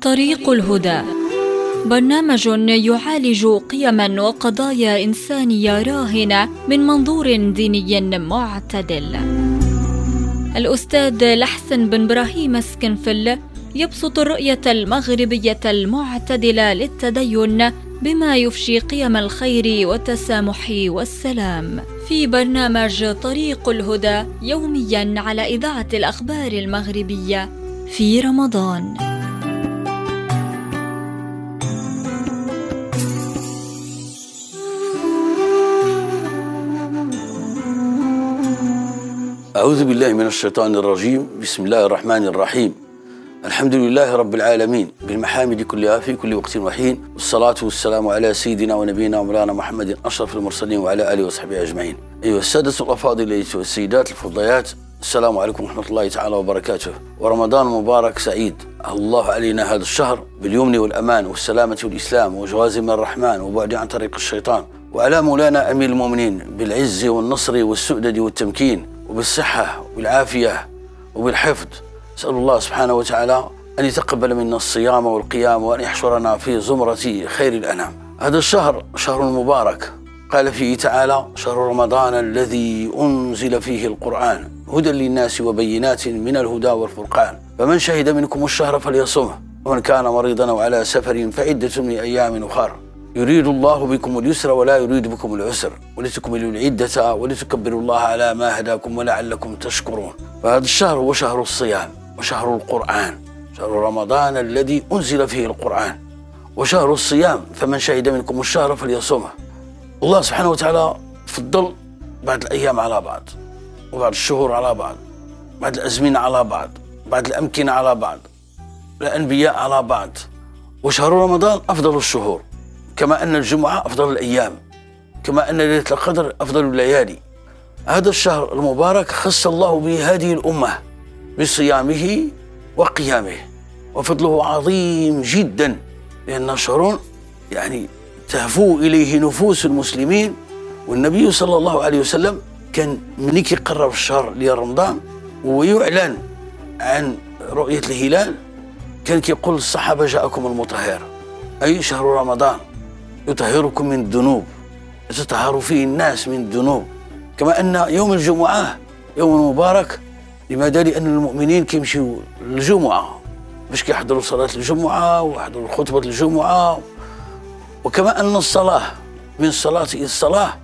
طريق الهدى، برنامج يعالج قيما وقضايا إنسانية راهنة من منظور ديني معتدل. الأستاذ لحسن بن إبراهيم اسكنفل يبسط الرؤية المغربية المعتدلة للتدين بما يفشي قيم الخير والتسامح والسلام في برنامج طريق الهدى يومياً على إذاعة الأخبار المغربية في رمضان. أعوذ بالله من الشيطان الرجيم. بسم الله الرحمن الرحيم. الحمد لله رب العالمين بالمحامد كلها في كل وقت وحين، والصلاة والسلام على سيدنا ونبينا ومولانا محمد أشرف المرسلين وعلى آله وصحبه أجمعين. أيها السادة الأفاضل والسيدات الفضليات، السلام عليكم ورحمة الله تعالى وبركاته، ورمضان مبارك سعيد. الله علينا هذا الشهر باليمن والأمان والسلامة والإسلام وجواز من الرحمن وبعد عن طريق الشيطان، وعلى مولانا أمير المؤمنين بالعز والنصر والسؤدد والتمكين وبالصحة والعافية وبالحفظ. أسأل الله سبحانه وتعالى أن يتقبل منا الصيام والقيام وأن يحشرنا في زمرة خير الأنام. هذا الشهر شهر مبارك، قال فيه تعالى: شهر رمضان الذي أنزل فيه القرآن هدى للناس وبينات من الهدى والفرقان، فمن شهد منكم الشهر فليصمه ومن كان مريضا أو على سفر فعدة من أيام أخر، يريد الله بكم اليسر ولا يريد بكم العسر ولتكملوا العدة ولتكبروا الله على ما هداكم ولعلكم تشكرون. فهذا الشهر هو شهر الصيام وشهر القرآن، شهر رمضان الذي أنزل فيه القرآن، وشهر الصيام فمن شهد منكم الشهر فليصمه. الله سبحانه وتعالى فضل بعض الأيام على بعض، وبعض الشهور على بعض، بعض الأزمنة على بعض، بعض الأمكنة على بعض، الأنبياء على بعض. وشهر رمضان أفضل الشهور، كما أن الجمعة أفضل الأيام، كما أن ليلة القدر أفضل الليالي. هذا الشهر المبارك خص الله به هذه الأمة بصيامه وقيامه، وفضله عظيم جدا، لأن شهر تهفو إليه نفوس المسلمين. والنبي صلى الله عليه وسلم كان من يقرب الشهر ديال رمضان ويعلن عن رؤية الهلال كان كيقول للصحابة: جاءكم المطهر، أي شهر رمضان يطهركم من الذنوب، يتطهر فيه الناس من الذنوب. كما أن يوم الجمعة يوم مبارك، لماذا؟ لأن المؤمنين كيمشيوا للجمعة باش كيحضروا صلاة الجمعة ويحضروا خطبة الجمعة. وكما أن الصلاة من الصلاة إلى الصلاة،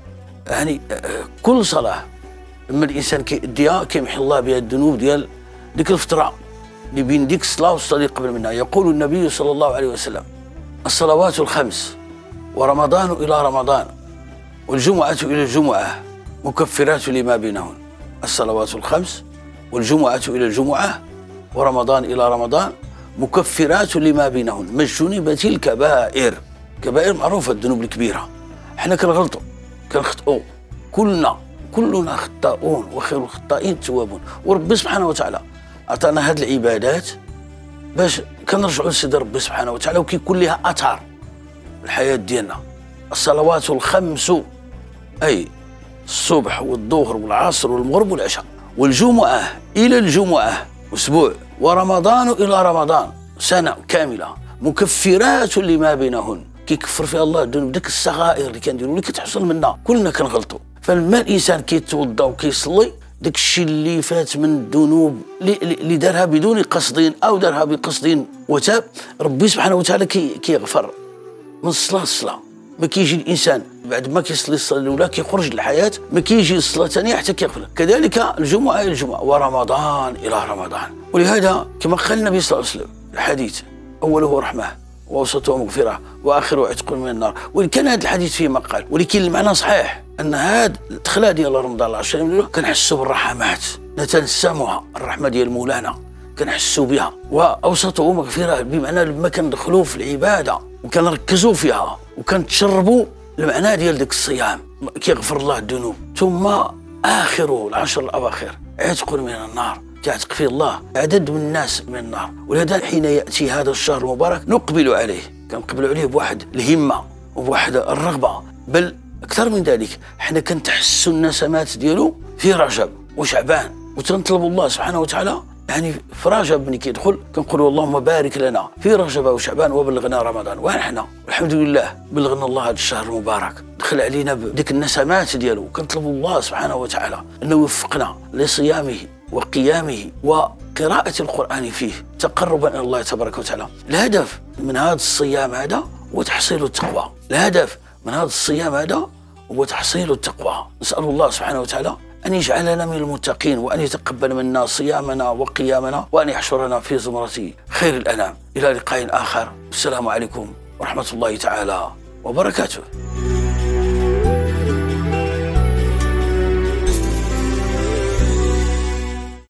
كل صلاة لما الإنسان كيأديها كيمحي الله بها الذنوب ديال ديك الفترة اللي بين ديك الصلاة والصلاة اللي قبل منها. يقول النبي صلى الله عليه وسلم: الصلوات الخمس ورمضان إلى رمضان والجمعة إلى الجمعة مكفرات لما بينهن. الصلوات الخمس والجمعة إلى الجمعة ورمضان إلى رمضان مكفرات لما بينهن ما اجتنبت الكبائر. كبائر معروفة، الذنوب الكبيرة. احنا كنغلطوا كنخطئوا، كلنا خطاؤون وخير الخطائين التوابون. وربي سبحانه وتعالى أعطانا هذه العبادات باش كنرجعوا لسيدي ربي سبحانه وتعالى، وكيكون لها أثر الحياة ديالنا. الصلوات الخمس أي الصبح والظهر والعصر والمغرب والعشاء، والجمعة إلى الجمعة أسبوع، ورمضان إلى رمضان سنة كاملة، مكفرات لما بينهن. كيكفر فيها الله الذنوب، ديك الصغائر اللي كنديروا اللي كتحصل منا. كلنا كنغلطوا. فلما الإنسان كيتوضا وكيصلي، داك الشيء اللي فات من الذنوب اللي دارها بدون قصد أو دارها بقصد وتاب، ربي سبحانه وتعالى كيغفر من الصلاة للصلاة. ما كيجي الإنسان بعد ما كيصلي الصلاة الأولى كيخرج للحياة، ما كيجي الصلاة الثانية حتى كيغفر. كذلك الجمعة إلى الجمعة ورمضان إلى رمضان. ولهذا كما قال النبي صلى الله عليه وسلم الحديث: أوله رحمة وأوسطه مغفرة وآخره عتق من النار. وإن كان هذا الحديث فيه مقال، ولكن المعنى صحيح أن هذا الدخلة ديال رمضان العشر الأولى كنحسوا بالرحمات، نتنسمها الرحمة ديال مولانا، كنحسوا بها. وأوسطه مغفرة بمعنى لما كندخلوا في العبادة وكنركزوا فيها وكنتشربوا المعنى ديال ديك الصيام كيغفر الله الذنوب. ثم آخره العشر الأواخر عتق من النار، كيعتق فيه الله عدد من الناس من النار. ولهذا حين يأتي هذا الشهر المبارك نقبل عليه، كنقبل عليه بواحد الهمة وبواحد الرغبة، بل أكثر من ذلك حنا كنتحسوا النسمات ديالو في رجب وشعبان، وتنطلب الله سبحانه وتعالى يعني في رجب كي يدخل كنقولوا اللهم بارك لنا في رجب وشعبان وبلغنا رمضان، ونحن الحمد لله بلغنا الله هذا الشهر المبارك، دخل علينا بديك النسمات ديالو. كنطلبوا الله سبحانه وتعالى انه يوفقنا لصيامه وقيامه وقراءة القرآن فيه تقربا إلى الله تبارك وتعالى. الهدف من هذا الصيام هذا هو تحصيل التقوى، الهدف من هذا الصيام هذا هو تحصيل التقوى. نسأل الله سبحانه وتعالى أن يجعلنا من المتقين، وأن يتقبل منا صيامنا وقيامنا، وأن يحشرنا في زمرة خير الأنام. إلى لقاء آخر، السلام عليكم ورحمة الله تعالى وبركاته.